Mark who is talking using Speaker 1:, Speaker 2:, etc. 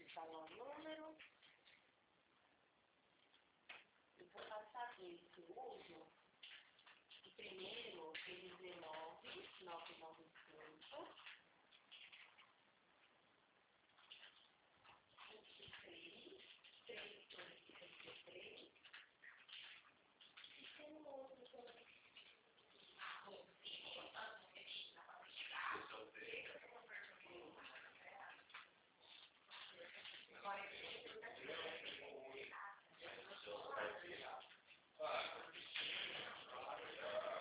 Speaker 1: salão número. Eu vou passar dois que eu uso. O primeiro, ele 19, 999.